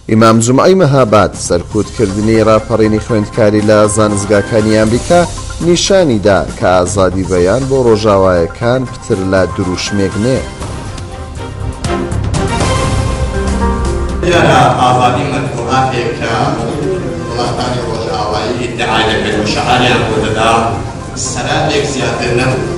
ئیمام جومعەی مەهاباد سەرکوتکردنی ڕاپەڕینی خوێندکاری لە زانستگاکانی ئەمریکا نیشانیدا کە ئازادی بەیان بۆ ڕۆژاوایەکان پتر لە دروشمێک نێ. ئازادی مەطبوعاتێک کە وڵاتانی ڕۆژئاوایی ئیدعای دەکەن و شەعاریان بۆ دەدا سەراتێک زیاتر نەبوو.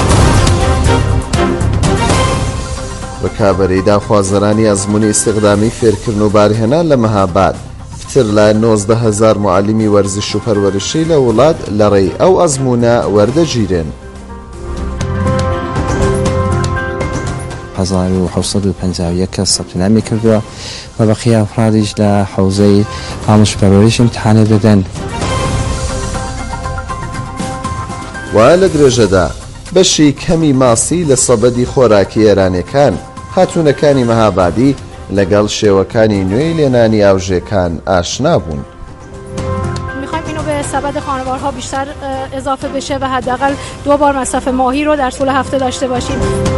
بە کابەرەی داخوازەرانی ئەزموونی استیخدامی فێرکردن و بارهێنان لە مەهاباد پتر لە 19,000 معلمی وەرزش و پەروەرشی لە وڵات لە ڕێی ئەو ئەزمونە وەردەگیرێن. 1751 کەس سەبتنامی کردووە و بەقیە ئەفرادیش لە حوزەی ئامۆژ پەروەریش ئیمتیحانێ دەدەن. وایە لە درێژەدا بەشی کەمی ماسی لە سەبەدی خۆراکی ئێرانیەکان هاتوونەکانی مەهابادی لەگەڵ شێوەکانی نوێی لێنانی ئاوژێکان ئاشنا بوون. میخوایم اینو به سبد خانوارها بیشتر اضافه بشه و حداقل 2 بار مصرف ماهی رو در طول هفته داشته باشیم.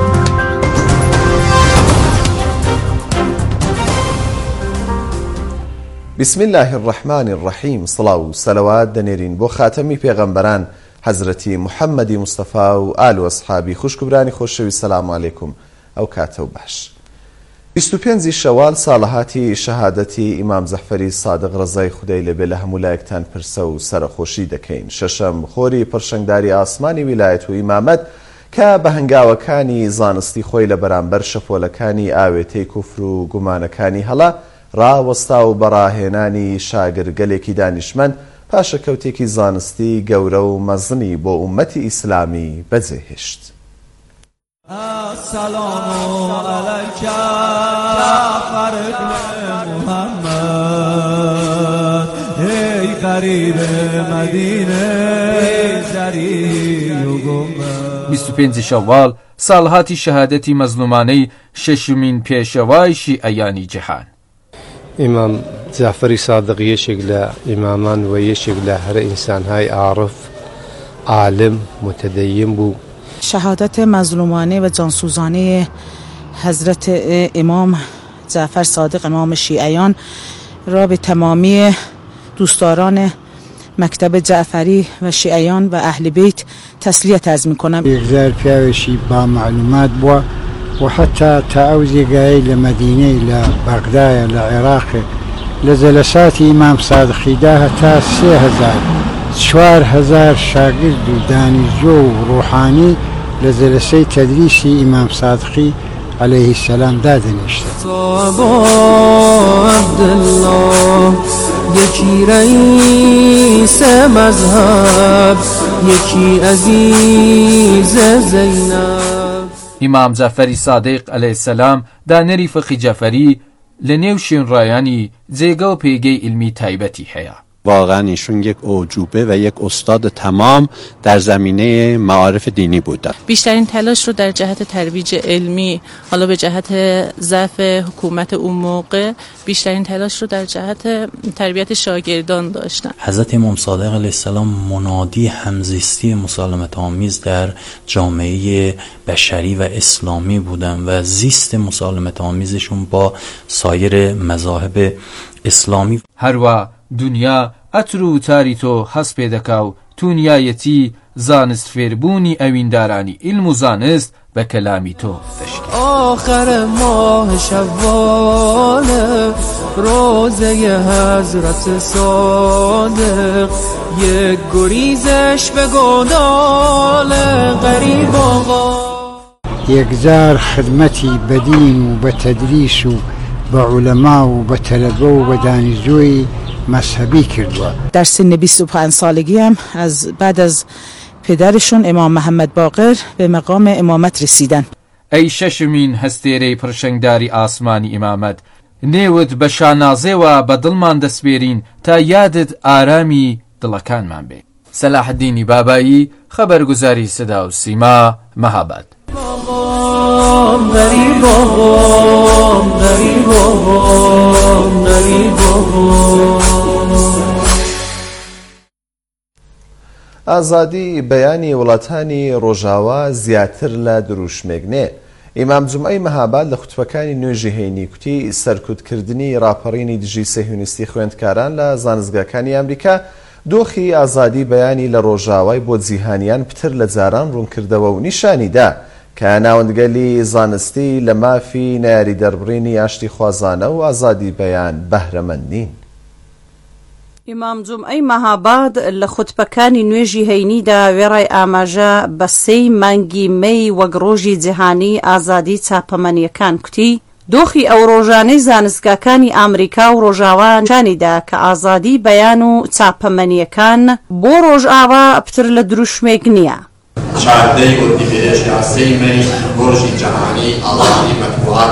بسم الله الرحمن الرحیم. سڵاو و سەلەوات دەنێرین بۆ خاتەمی پێغەمبەران حەزرەتی محەممەدی مستەفا و ئال و ئەسحابی خوشکبرانی خۆشەوی سەلام عەلەیکم. ئەو کاتە و باش. 25 شەوال ساڵەهاتی شەهادەتی ئیمام جەعفەری سادق ڕەزای خودای لەبێ لە هەموو لایەکتان پرسە و سەرخۆشی دەکەین. شەشەم خۆری پڕشنگداری ئاسمانی ویلایەت و ئیمامەت کە بە هەنگاوەکانی زانستی خۆی لە بەرامبەر شەپۆلەکانی ئاوێتەی کوفر و گومانەکانی هەڵا ڕاوەستا و بەڕاهێنانی شاگرگەلێکی دانیشمەند پاشەکەوتێکی زانستی گەورە و مەزنی بۆ ئومەتی ئیسلامی بەجێهێشت. السلام علیک فرد محمد ای غریب مدینه زری و گمه. 25 شەوال ساڵهاتی شەهادەتی مەزلومانەی شەشمین پێشەوای شیعەیانی جیهان. ئیمام جەعفەری سادق یەکێک لە ئیمامان و یەکێک لە هەر ئینسانهای عارف عالم متدین بوو. شهادت مظلومانه و جانسوزانه حضرت امام جعفر صادق امام شیعیان را به تمامی دوستداران مکتب جعفری و شیعیان و اهل بیت تسلیت عرض می‌کنم. یکزار پیاوشی با معلومات بوا و حتی تا اوزیگای لمدینه لبغداد لعراق لجلسات امام صادقی ده تا 3,000 شاگرد و دانشجو و روحانی لجلسه تدریسی امام صادقی علیه السلام دادنشته. عبدالله یکی رئیس مذهب یکی عزیز زینب. ئیمام جەعفەری سادق عەلەیه السەلام دانەری فقی جەعفەری لە نێو شوێنڕایانی جێگە و پێگەی علمی تایبەتی هەیە. واقعا ایشون یک اعجوبه و یک استاد تمام در زمینه معارف دینی بودن. بیشترین تلاش رو در جهت ترویج علمی، حالا به جهت ضعف حکومت اون موقع، بیشترین تلاش رو در جهت تربیت شاگردان داشتن. حضرت امام صادق علیه السلام منادی همزیستی مسالمت آمیز در جامعه بشری و اسلامی بودن و زیست مسالمت آمیزشون با سایر مذاهب اسلامی. هەروە دنیا ئەتر و تاری تۆ هەست پێ دەکا و تونیایەتی زانست فێربوونی ئەویندارانی علم و زانست بە کەلامی تۆ دەشکێت. آخر ماه شوال روزه حضرت صادق یک گریزش به گودال غریب آقا. یکزار خدمتی بدین و بتدریس و با علما و با طلبه و با دانشجوی مذهبی کردوا. در سن 25 سالگی هم بعد از پدرشون امام محمد باقر به مقام امامت رسیدن. ئەی شەشمین هەستێرەی پڕشنگداری ئاسمانی ئیمامەت، نێوت بە شانازێوە بە دڵمان دەسپێرین تا یادت ئارامی دڵەکانمان بێ. سەلاحدینی بابایی، خەبەرگوزاری سەدا و سیما، مەهاباد. ئازادی بەیانی وڵاتانی ڕۆژاوا زیاتر لە دروشمێک نێ. ئیمام جومعەی مەهاباد لە خوتبەکانی نوێژی هەینی کوتی سەرکوتکردنی ڕاپەڕینی دژی سەهیونیستی خوێندکاران لە زانستگاکانی ئەمریکا دۆخی ئازادی بەیانی لە ڕۆژاوای بۆ جیهانیان پتر لە جاران ڕوونکردەوە و نیشانیدا کە ناوەندگەلی زانستی لە مافی ناری دەربڕینی ئاشتی خوازانە و ئازادی بەیان بەهرەمەند نین. ئیمام جومعەی مەهاباد لە خوتبەکانی نوێژی هەینیدا وێڕای ئاماژە بە 3 مانگی مەی وەک ڕۆژی جیهانی ئازادی چاپەمەنیەکان کوتی دۆخی ئەو ڕۆژانەی زانستگاکانی ئامریکا و ڕۆژاوانشانیدا کە ئازادی بەیان و چاپەمەنیەکان بۆ ڕۆژئاوا پتر لە دروشمێک نییە. 14 اردیبهشت یا 3 مەی ڕۆژی جیهانی ئازادی مەطبوعات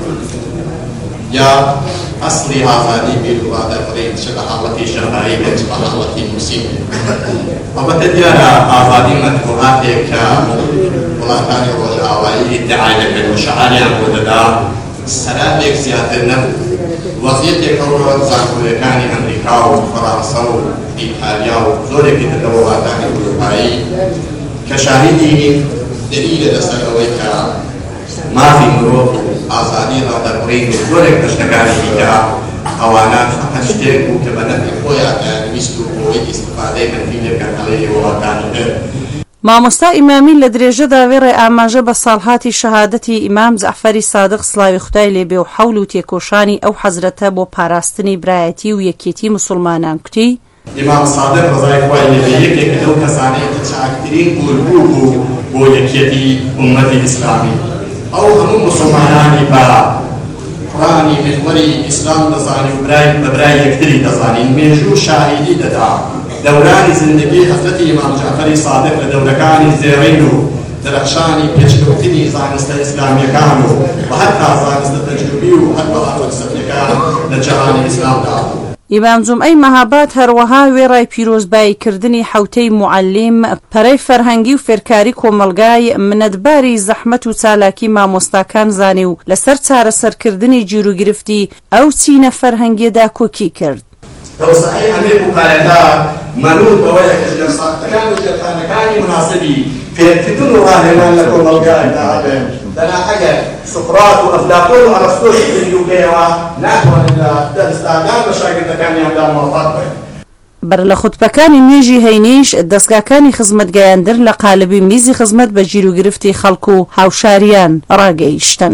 یا ئەسڵی ئازادی بیرروادەربڕین چ لە حاڵەتی ژەمایی بێت بە حاڵەتی موسیم. ئەوەتە دیارە ئازادی مەطبوعاتێک کە وڵاتانی ڕۆژئاوایی ئیدعای دەکەن و شعاریان بۆ دەدا سەرابێک زیاتر نەبوو. وەزعیەتێک ئەوڕۆ زانکۆیەکانی ئەمریکا و فەڕەنسا و ئیتالیا و زۆرێکی تر لە وڵاتانی ئەوروپایی کە شاهیدی دلیلە لەسەر ئەوەی کە مافی مرۆڤ و ئازادی ڕادەبڕین و زۆرێک پشتەکانی دیکە ئەوانە فەقەت شتێک بوو کە بە نەفعی خۆیان دەیانویست و بۆی ئیستیفادەی مەنفی لێ بکەن لەلایەن وڵاتانی تر. مامۆستا ئیمامی لە درێژەدا وێڕای ئاماژە بە ساڵهاتی شەهادەتی ئیمام جەعفەری سادق سڵاوی خوتای لێبێ و حەول و تێکۆشانی ئەو حەزرەتە بۆ پاراستنی برایەتی و یەکێتی مسلمانان کوتی ئیمام سادق ڕزای خوای لێبێ یەکێک لەو کەسانەیە کە چاکترین گۆلبوو بوو بۆ یەکێتی ئوممەتی ئیسلامی. ئەو هەموو مسلمانانی بە قورآنی محوەری ئیسلام دەزانی و بە برای یەکتری دەزانین. مێژوو شاهیدی دەدا دەورانی زندگی حەزرەتی ئیمام جەعفەری سادق لە دەورەکانی زێڕین و دەرەخشانی پێشکەوتنی زانستە ئیسلامیەکان و هەتا زانستە تەجروبی و هەتا فەلسەفیەکان لە جەهانی ئیسلامدا. ئیمام جومعەی مەهاباد هەروەها وێڕای پیرۆزباییکردنی حوتەی موعەلیم پەرەی فەرهەنگی و فێرکاری کۆمەلگای منەتباری زەحمەت و چالاکی مامۆستاکان زانی و لەسەر چارەسەرکردنی گیروگرفتی ئەو چینە فەرهەنگیەدا کۆکی کرد. دەوسەعی ئەمیر بووکارەکە مەنوود بەوەیە کە ژێرساختەکان و ژێرخانەکانی مناسبی فێرکردن و ڕاهێنان لە کۆمەلگایدا هەبێن. دەنا ئەگەر سقراط و ئەفلاتۆن و ئەرسطۆش بێنیوکەیەوە ناتوانن لە دەرسدادان بە شاگردەکانیاندا موەفەق بن. بەر لە خوتبەکانی نوێژی هەینیش دەستگاکانی خزمەتگەیاندر لە قالبی میزی خزمەت بە گیروگرفتی خەڵک و هاوشاریان ڕاگەیشتن.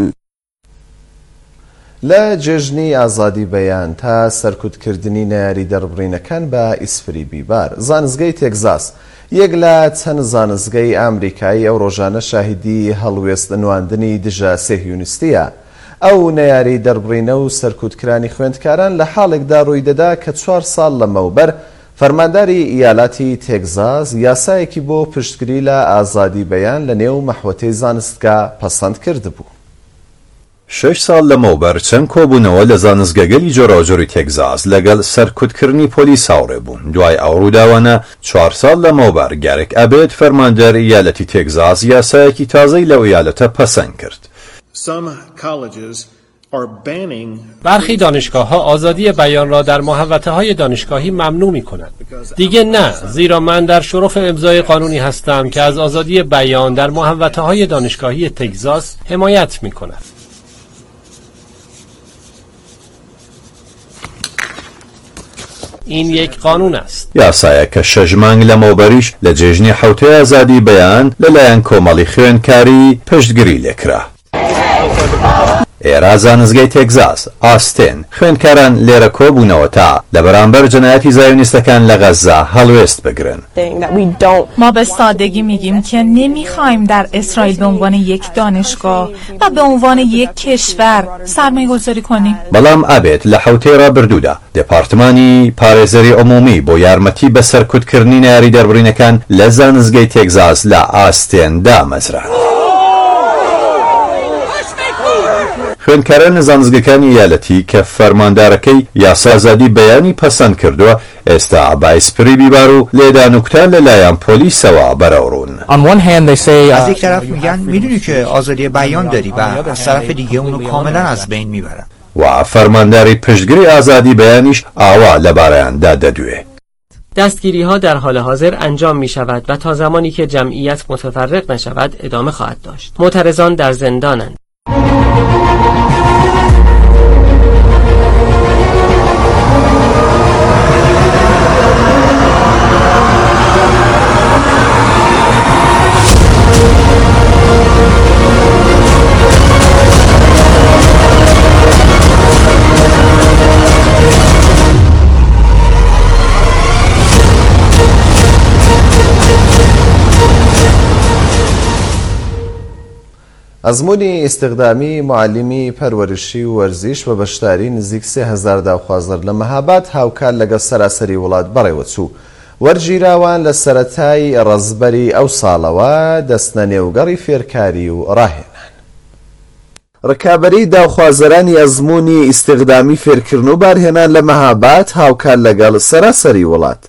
لە جێژنی ئازادی بەیان تا سەرکوتکردنی ناری دەربڕینەکان بە ئیسفری بیبار زانستگەی تێکزاس یەک لە چەند زانستگەی ئامریکایی ئەو ڕۆژانە شاهیدی هەڵوێستنواندنی دژە سەهیونیستیە. ئەو نەیاری دەربڕینە و سەرکوتکرانی خوێندکاران لە حاڵێکدا ڕووی دەدا کە 4 ساڵ لەمەوبەر فەرمانداری ئیالاتی تێکزاس یاسایەکی بۆ پشتگیری لە ئازادی بەیان لە نێو مەحوەتەی زانستگا پەسەند کردبوو. 6 ساڵ لەمەوبەر چەند کۆبوونەوە لە زانستگەگەلی جۆراوجۆری تێکزاس لەگەڵ سەرکوتکردنی پۆلیس هاوڕێ بوون. دوای ئەو ڕووداوانە 4 ساڵ لەمەوبەر گارێک ئەبێت فەرماندەر ئیالەتی تێکزاس یاسایەکی تازەی لەو ئیالەتە پەسەند کرد. برخی دانشگاه‌ها آزادی بیان را در محوطه‌های دانشگاهی ممنوع می‌کنند. دیگه نه، زیرا من در شرف امضای قانونی هستم که از آزادی بیان در محوطه‌های دانشگاهی تگزاس حمایت می‌کند. این یک قانون است. یاسایەکە 6 مانگ لەمەوبەریش لە جێژنی حوتەی ئازادی بەیان لەلایەن کۆمەڵی خوێندکاری پشتگیری لێکرا. ئێرە زانستگەی تێکزاس ئاستێن خوێندکاران لێرە کۆبوونەوە تا لە بەرامبەر جەنایەتی زایۆنیستەکان لە غەزا هەڵوێست بگرن. ما به سادگی میگیم که نمیخوایم در اسرائیل به عنوان یک دانشگاه و به عنوان یک کشور سرمایه گذاری کنیم. بەڵام ئەبێت لە حوتەی ڕابردوودا دپارتمانی پارێزەری عمومی بۆ یارمەتی بە سەرکوتکردنی ناری دەربڕینەکان لە زانستگەی تێکزاس لە ئاستێن دامەزرا. خوێندکاران زانستگەکانی یالەتی کە فەرماندارەکەی یاسازادی بەیانی پەسەند کردووە ئێستا با ئیسپری بیبار و لێدانوکتان لەلایەن پۆلیسەوە بەرەوڕون. از یک طرف میگن میدونی که آزادی بیان داری و از طرف دیگه اونو کاملا از بین میبرن. و فەرمانداری پشتگیری ئازادی بەیانیش ئاوا لەبارەیاندا دەدوێت. دستگیری ها در حال حاضر انجام می شود و تا زمانی که جمعیت متفرق نشود ادامه خواهد داشت. معترضان در زندانند. ئەزموونی ئیستیخدامی معلمی پەروەرشی و وەرزش بە بەشداری نزیک 3000 داوخوازەر لە مەهاباد هاوکات لەگەڵ سەراسەری وڵات بەڕێوە چوو. وەرگیراوان لە سەرەتای ڕەزبەری ئەو ساڵەوە دەستنە نێوگەڕی فێرکاری و ڕاهێنان. ڕکابەری داوخوازەرانی ئەزموونی ئیستیخدامی فێرکردن و بارهێنان لە مەهاباد هاوکات لەگەڵ سەراسەری وڵات.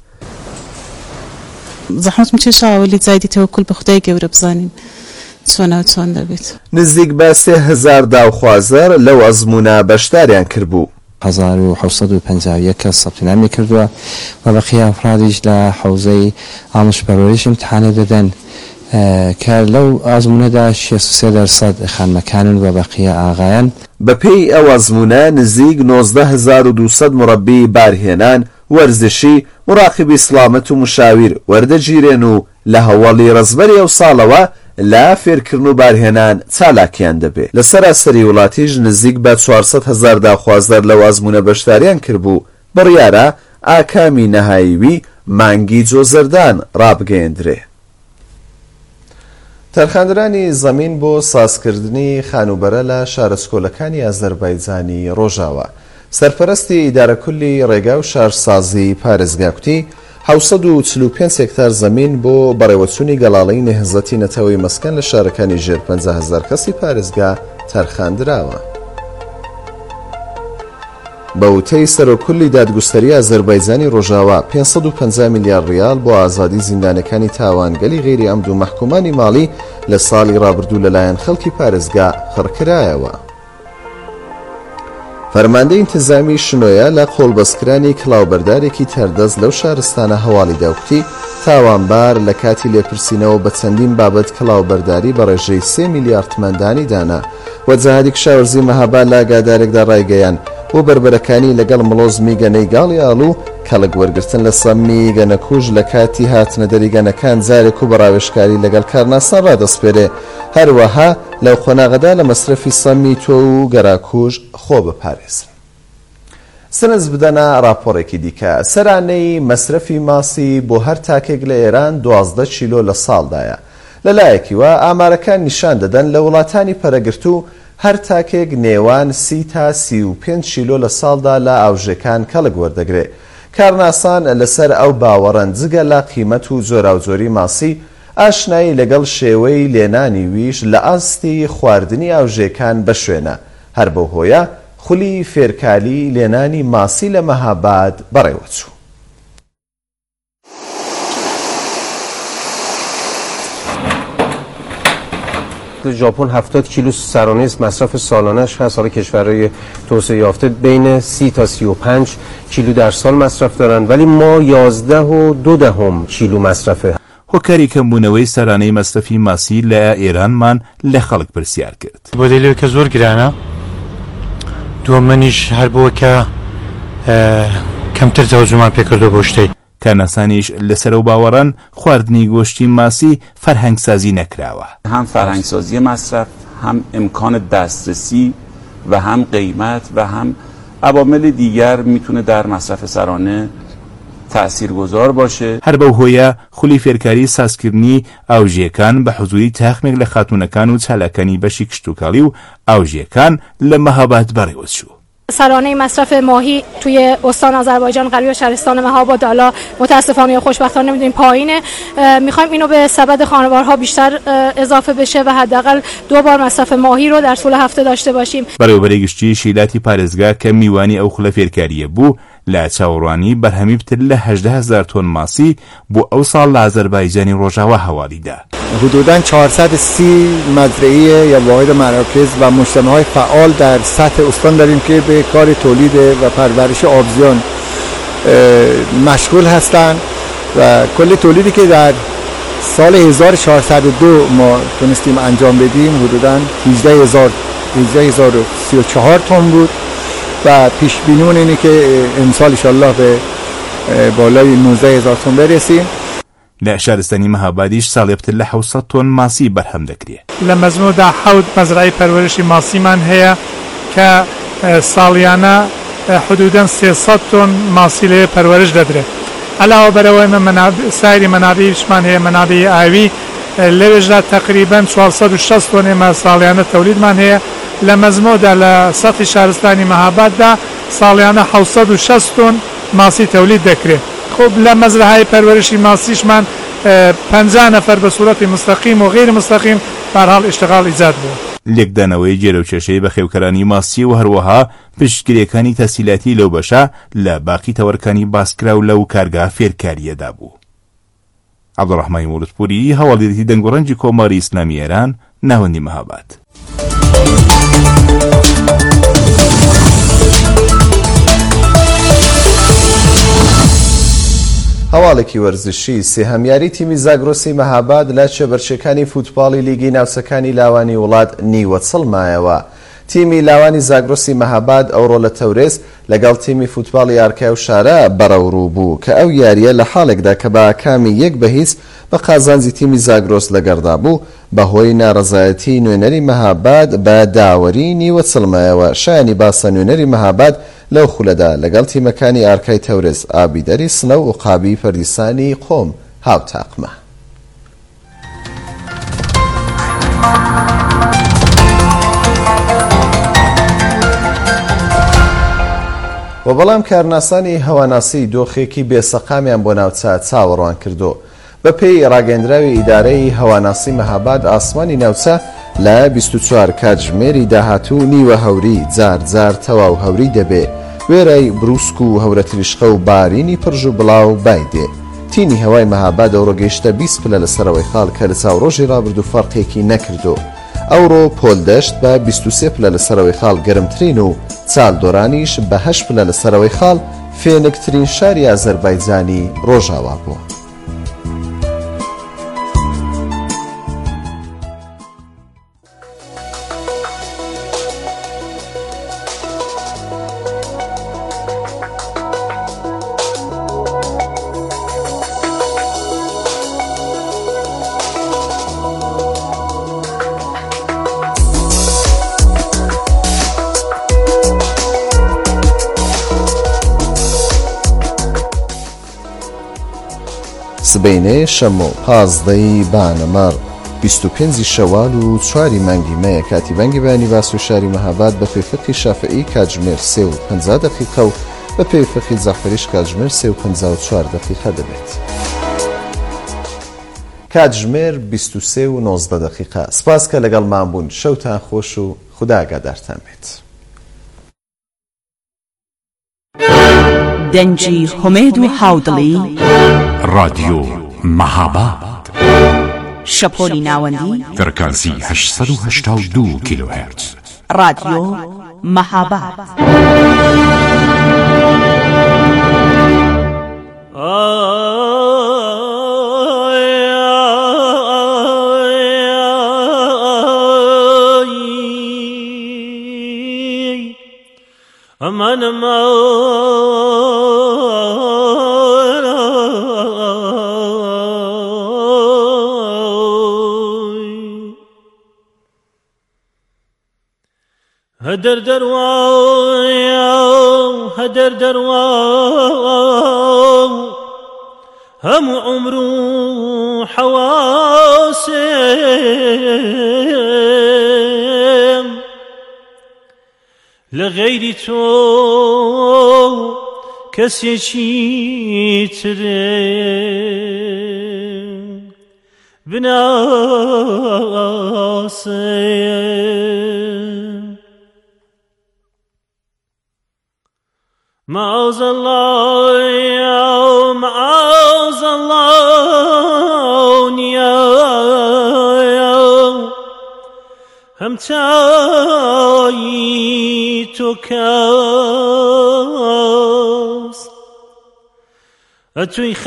زەحمەتم کێشاوە وەلی جای دیتەوە کول بە خودای گەورە بزانین چۆن دەبێت. نزیک بە 3000 داوخوازەر لەو ئەزمونە بەشداریان کردبوو. 1951 کەس سەبتنامی کردووە و بەقیە ئەفرادیش لە حوزەی ئامۆژپەروەریش امتحانە دەدەن کە لەو ئازمونەدا 63% خانمەکانن و بەقیە ئاغایان. بەپێی ئەو ئەزمونە نزیک 19200 مڕەبی بارهێنان، وەرزشی، مراقبی سڵامەت و مشاویر وەردەگیرێن و لە هەواڵی ڕەزبەری ئەو ساڵەوە لا فێرکردن و بارهێنان چالاکیان دەبێت. لە سەراسەری وڵاتیش نزیک بە 400,000 داخوازدار لەو ئەزمونە بەشداریان کردبوو. بڕیارە ئاکامی نەهاییوی مانگی جۆزەردان ڕابگەیەندرێ. تەرخاندرانی زەمین بۆ سازکردنی خانوبەرە لە شارەچکۆلەکانی ئازەربایجانی ڕۆژاوە. سەرپەرستی ئیدارەکولی ڕێگا و شارسازی پارێزگا کوتی 745 هێکتار زەمین بۆ بەڕێوەچوونی گەڵاڵەی نەهزەتی نەتەوەی مەسکن لە شارەکانی ژێر 50,000 کەسی پارێزگا تەرخاندراوە. بە وتەی سەرۆکولی دادگوستەری ئازەربایجانی ڕۆژاوە 550 میلیارد ریال بۆ ئازادی زیندانەکانی تاوانگەلی غێری ئەمد و مەحکومانی ماڵی لە ساڵی ڕابردوو لەلایەن خەڵکی پارێزگا خڕکرایەوە. فەرماندەی انتزامی شنۆیە لە قۆڵبەستکرانی کڵاوبەردارێکی تەردەست لەو شارستانە هەواڵی داوکتی تاوانبار لە کاتی لێپرسینەوە بە چەندین بابەت کڵاوبەرداری بە ڕێژەی 3 میلیارد تمەندانی دانا و جەهادی کشاوەرزی مەهاباد لە ئاگادارێکدا ڕایگەیان بۆ بربەرەکانی لەگەڵ مڵۆز میگەنەی گاڵی ئاڵوو کەڵک وەرگرتن لە سەمی گەنەکوژ لە کاتی هاتنە دەریگەنەکان جارێک و بەڕاوێشکاری لەگەڵ کارناسان ڕادەسپێرێ. هەروەها لەو خۆناغەدا لە مەسرەفی سەمی تۆ و گەراکوژ خۆ بپارێزن. سنز بدەنە راپۆڕێکی دیکە. سەرانەی مەسرەفی ماسی بۆ هەر تاکێک لە ئێران 12 کیلۆ لە ساڵدایە. لەلایەکیوە ئامارەکان نیشان دەدەن لە وڵاتانی پەرەگرتوو هەر تاکێک نێوان 30 تا 35 کیلۆ لە ساڵدا لە ئاوژەکان کەڵک وەردەگرێت. کارناسان لەسەر ئەو باوەڕەن جگە لە قیمەت و جۆراوجۆری ماسی ئاشنایی لەگەڵ شێوەی لێنانی ویش لە ئاستی خواردنی ئاوژەکان بەشوێنە. هەر بەو هۆیە خولی فێرکالی لێنانی ماسی لە مەهاباد بەڕێوەچوو. ژاپن 70 کیلو سرانه مصرف سالانش هست. حالا کشورهای توسعه یافته بین 30 تا 35 کیلو در سال مصرف دارن ولی ما 11.2 کیلو مصرفه. هۆکاری کەمبوونەوەی سەرانەی مەصرفی ماسی لە ئێرانمان لە خەڵک پرسیار کرد. بۆ دلیل کە زۆر گرانە، دووەمەنیش هەر بۆ کە کەمتر تەوەجومان پێکردو بۆ شتەی. کارناسانیش لەسەر و باوەڕان خواردنی گۆشتی ماسی فەرهەنگسازی نەکراوە. هم فرهنگسازی مصرف، هم امکان دسترسی و هم قیمت و هم عوامل دیگر میتونه در مصرف سرانه تاثیرگذار باشه. هەر بەو هۆیە خولی فێرکاری سازکردنی ئاوژیەکان بە حوزوری تاخمێک لە خاتونەکان و چالاکانی بەشی کشتوکاڵی و ئاوژیەکان لە مەهاباد بەڕێوەچوو. سرانه مصرف ماهی توی استان آذربایجان غربی شهرستان مهاباد حالا متاسفانه یا خوشبختانه نمیدونیم پایینه. میخوایم اینو به سبد خانوارها بیشتر اضافه بشه و حداقل 2 بار مصرف ماهی رو در طول هفته داشته باشیم. بەڕێوەبەری گشتی شیلاتی پارێزگا کە میوانی ئەو خولە فێرکاریە بوو لە چاوەڕوانی بەرهەمی بتر لە 18,000 تۆن ماسی بۆ ئەو ساڵ لە ئازەربایجانی ڕۆژاوە هەواڵیدا. حدوداً 430 مزرعه یا واحد مراکز و مجتمع‌های فعال در سطح استان داریم که به کار تولید و پرورش آبزیان مشغول هستند و کل تولیدی که در سال 1402 ما تونستیم انجام بدیم حدوداً 18,034 تن بود و پیش بینیمون اینه که امسال ان شاءالله به بالای 19,000 تن برسیم. لە شارستانی مەهابادیش ساڵێ بتر لە 700 تۆن ماسی بەرهەم دەکرێت. لە مەزنۆدا 7 مەزرعەی پەروەرشی ماسیمان هەیە کە ساڵیانە حدوداً 300 تۆن ماسی لێ پەروەرش دەدرێت. علاوە بەرەوەی سایری مەنابعیشمان هەیە، مەنابعی ئاوی لێژدا تقریبان 460 تۆن ئێمە ساڵیانە تەولیدمان هەیە لە مەزمۆدا لە سەتی شارستانی مەهاباددا ساڵیانە 760 تۆن ماسی تەولید دەکرێت. خۆ لە مەزرعەی پەروەرشی ماسیشمان 50 نەفەر بە سوورەتی مستەقیم و غیر مستەقیم بەرحاڵ ئیشتغال ئیجاد بوو. لێکدانەوەی جێرەوچێشەی بە خێوکەرانی ماسی و هەروەها پشتگیریەکانی تەسیلاتی لەو بەشە لە باقی تەوەرەکانی باسکرا و لەو کارگا فێرکاریەدا بوو. عەبدوڕەحمانی مولودپوری هەواڵیدەتی دەنگوڕەنجی کۆماری ئیسلامی ئێران ناوەندی مەهاباد. هەواڵێکی وەرزشی سێهەمیاری تیمی زاگرۆسی مەهاباد لە چێبەرچەکانی فوتباڵی لیگی ناوچەکانی لاوانی وڵات نیوەچڵ مایەوە. تیمی لاوانی زاگرۆسی مەهاباد ئەوڕۆ لە تەورێز لەگەڵ تیمی فوتباڵی ئارکای و شارە بەڕەوڕوو بوو کە ئەو یاریە لە حاڵێکدا کە بە کامی 1-0 بە قازانجی تیمی زاگرۆس لەگەڕدا بوو بەهۆی ناڕەزایەتی نوێنەری مەهاباد بە داوەری نیوەچڵ مایەوە. شایانی باسە نوێنەری مەهاباد لەو خولەدا لەگەڵ تیمەکانی ئارکای تەورێز ئابیدەری سنە و عقابی پەردیسانی قۆم هاوتاقمە. و بەڵام کارناسانی هەواناسی دۆخێکی بێسەقامیان بۆ ناوچە چاوەڕوان کردو. بە پێی ڕاگەندراوی ئیدارەی هەواناسی مەهاباد ئاسمانی ناوچە لە 24 کاتژمێری داهاتوو نیوە هەوری جار تەواو هەوری دەبێ. وێرای بروسک و هەورە تریشقە و بارینی پرژ و بڵاو بایدێ. تینی هەوای مەهاباد ئەوڕۆ گەیشتە 20 پلە لە سەرەوەی خاڵ کە لە چاوڕۆژی ڕابردوو فەرقێکی نەکردو. ئەوڕۆ پۆلدەشت بە 23 پلە لە سەرەوەی خاڵ گەرمترین و چالدۆرانیش بە 8 پلە لە سەرەوەی خاڵ فێنکترین شاری ئازەربایجانی ڕۆژاوا بوو. سبەینێ شەمۆ 15 بانەماڕ 25 شەوال و 4 مانگی مەیە کاتی بانگی بەیانی باس و شاری مەهاباد بە پێیفەقی شافعی کاتژمێر 3:50 دقیقە و بە پێیفەقی جەعفەریش کاتژمێر 3:54 دقیقە دەبێت. کاتژمێر 23:19 دقیقە. سپاس کە لەگەڵمان بوون. شەوتان خۆش و خوددا ئاگادارتان بێت. دەنجی هومێد و هاودڵی رادیۆ مەهاباد شەپۆلی ناوەندی فرکانسی 882 کیلوهرتز رادیۆ مەهاباد. aman aman هدر درواو هدر درواو هم عمرو حواسم لغير تو كسي ترين بناسم معاذ الله يا معاذ الله يا هم تاي تكاس أتوي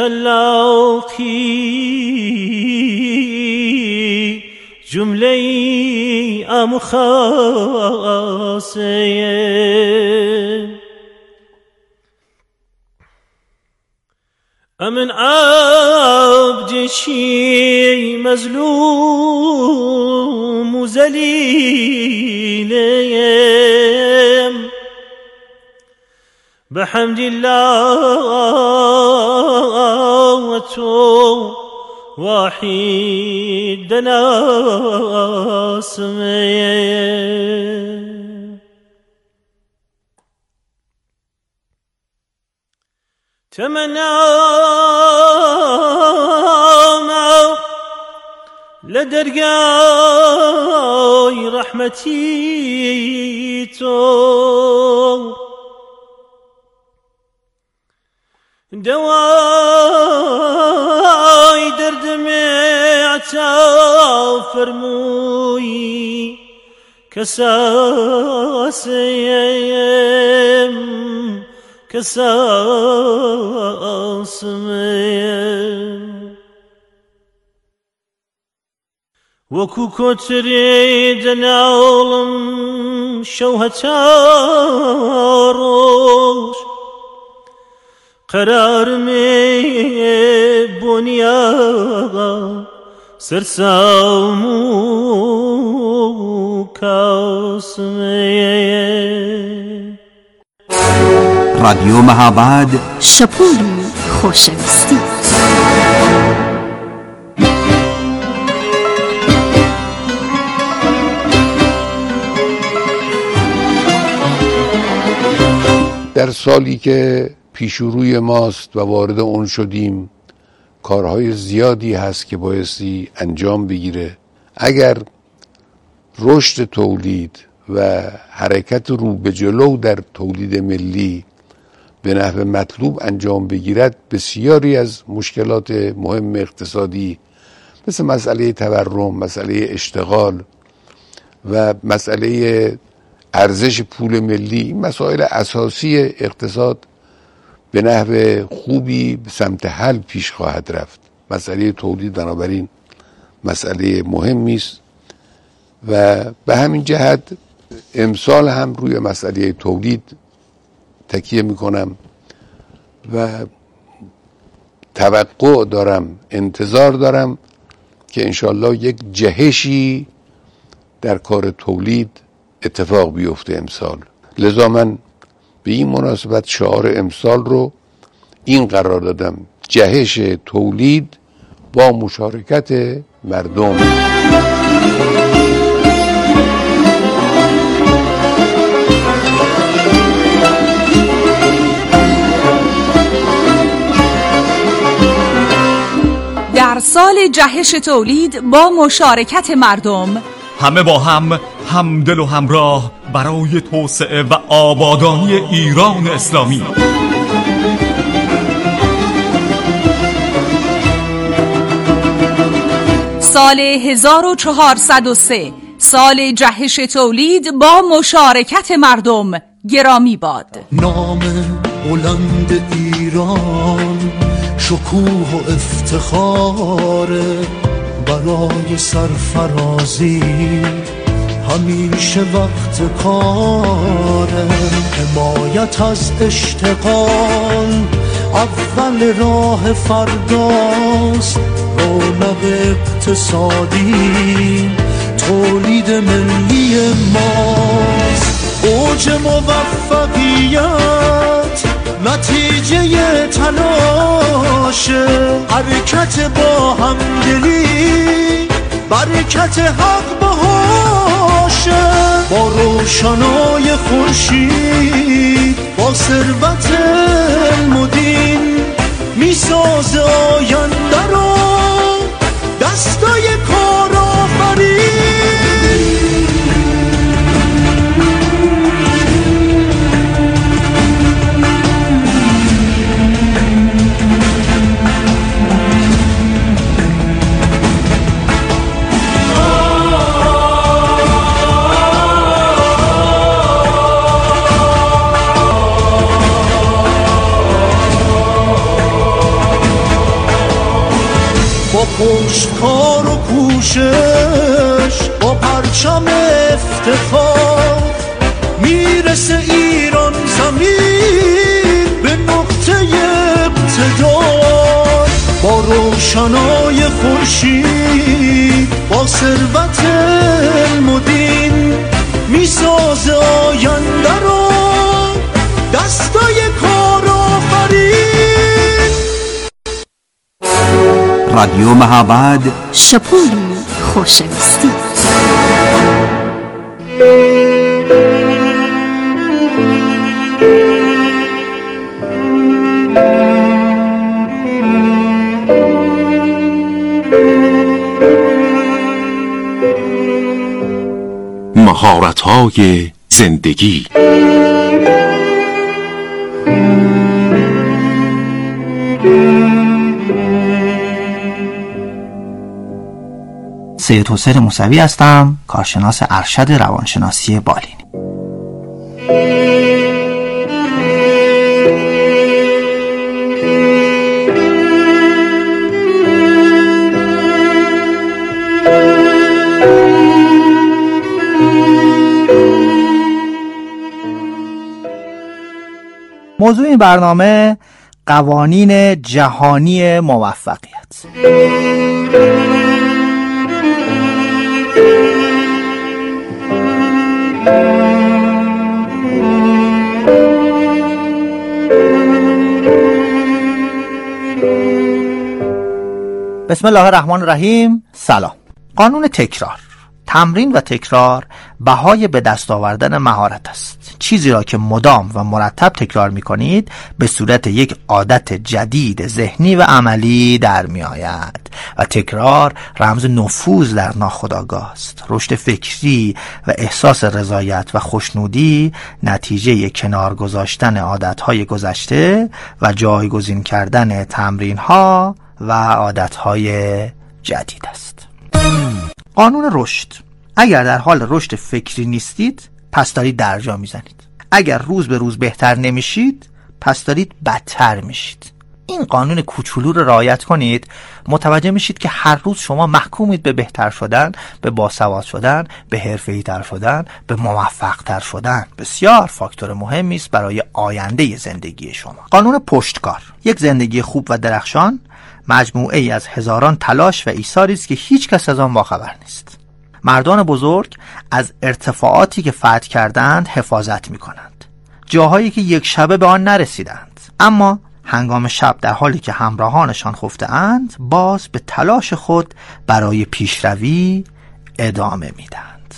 خلاقي جملي أمخاسين أمن عبد شي مظلوم وذليل بحمد الله وتو وحيد ناس تمنى لدرجاي رحمتي تو دواي درد معتا فرموي كساسم وكو كتريد نعلم شوهتاروش قرار مي بنيا سرسامو كاسمي رادیو مهاباد شپولی خوشویستی. در سالی که پیشروی ماست و وارد اون شدیم کارهای زیادی هست که بایستی انجام بگیره. اگر رشد تولید و حرکت رو به جلو در تولید ملی به نحو مطلوب انجام بگیرد، بسیاری از مشکلات مهم اقتصادی مثل مسئله تورم، مسئله اشتغال و مسئله ارزش پول ملی، مسائل اساسی اقتصاد به نحو خوبی به سمت حل پیش خواهد رفت. مسئله تولید بنابراین مسئله مهمی است و به همین جهت امسال هم روی مسئله تولید تکیه میکنم و توقع دارم، انتظار دارم که انشالله یک جهشی در کار تولید اتفاق بیفته امسال. لذا من به این مناسبت شعار امسال رو این قرار دادم: جهش تولید با مشارکت مردم. در سال جهش تولید با مشارکت مردم، همه با هم همدل و همراه برای توسعه و آبادانی ایران اسلامی. سال 1403 سال جهش تولید با مشارکت مردم گرامی باد. نام بلند ایران شکوه و افتخار، برای سرفرازی همیشه وقت کاره. حمایت از اشتغال اول راه فرداست، رونق اقتصادی تولید ملی ماست. اوج موفقیت نتیجه تلاش، حرکت با همدلی برکت حق بهاشه. با روشنای خورشید با ثروت علم و دین میسازه آینده رو دستای کارآفرین. پشتکار و کوشش با پرچم افتخار، میرسه ایران زمین به نقطه ابتدار. با روشنای خورشید با ثروت علم و دین میسازه آینده رو دستای کارآفرین. رادیو مهاباد شپولی خوشویستی. مهارت‌های زندگی. سید حسین موسوی هستم، کارشناس ارشد روانشناسی بالینی. موضوع این برنامه قوانین جهانی موفقیت. بسم الله الرحمن الرحیم. سلام. قانون تکرار، تمرین و تکرار بهای به دست آوردن مهارت است. چیزی را که مدام و مرتب تکرار می کنید به صورت یک عادت جدید ذهنی و عملی در می آید و تکرار رمز نفوذ در ناخودآگاه است. رشد فکری و احساس رضایت و خوشنودی نتیجه کنار گذاشتن عادتهای گذشته و جایگزین کردن تمرینها و عادتهای جدید است. قانون رشد: اگر در حال رشد فکری نیستید پس دارید درجا میزنید. اگر روز به روز بهتر نمیشید پس دارید بدتر میشید. این قانون کوچولو رو رعایت کنید، متوجه میشید که هر روز شما محکومید به بهتر شدن، به باسواد شدن، به حرفه‌ای تر شدن، به موفق تر شدن. بسیار فاکتور مهمی است برای آینده زندگی شما. قانون پشتکار: یک زندگی خوب و درخشان مجموعه ای از هزاران تلاش و ایثاری است که هیچ کس از آن باخبر نیست. مردان بزرگ از ارتفاعاتی که فتح کردند حفاظت می کنند، جاهایی که یک شبه به آن نرسیدند، اما هنگام شب در حالی که همراهانشان خفته اند باز به تلاش خود برای پیشروی ادامه می دهند.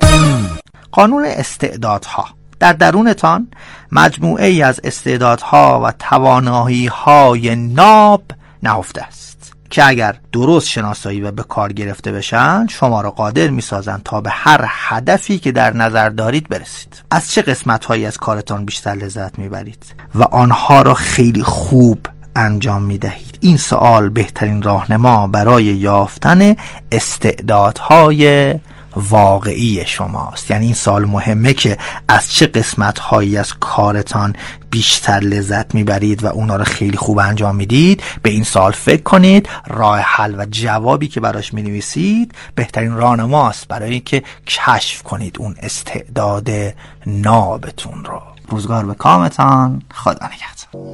قانون استعدادها: در درونتان مجموعه ای از استعدادها و توانایی های ناب نهفته است که اگر درست شناسایی و به کار گرفته بشن شما را قادر می‌سازند تا به هر هدفی که در نظر دارید برسید. از چه قسمت‌هایی از کارتان بیشتر لذت می‌برید و آنها را خیلی خوب انجام می‌دهید؟ این سوال بهترین راهنما برای یافتن استعدادهای واقعی شماست. یعنی این سوال مهمه که از چه قسمت‌هایی از کارتان بیشتر لذت میبرید و اونا رو خیلی خوب انجام میدید. به این سوال فکر کنید. راه حل و جوابی که براش مینویسید بهترین راهنماست برای اینکه کشف کنید اون استعداد نابتون رو. روزگار به کامتان. خدا نگهدار.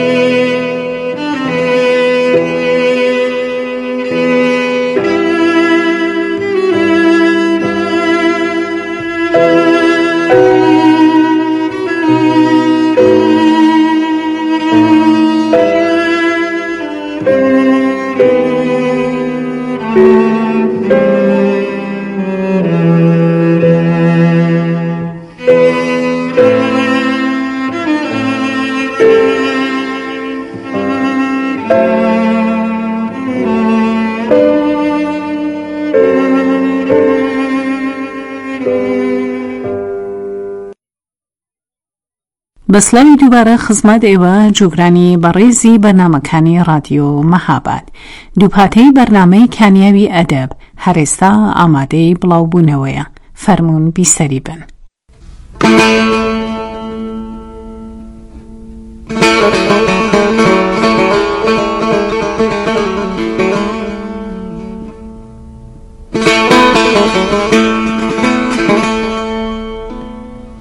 بەسڵاوی دووبارە خزمەت ئێوە جوگرانی بەڕێزی بەرنامەکانی رادیۆ مەهاباد. دووپاتەی بەرنامەی کامیاوی ئەدەب هەر ئێستا ئامادەی بڵاوبوونەوەیە. فەرموون بیسەری بن.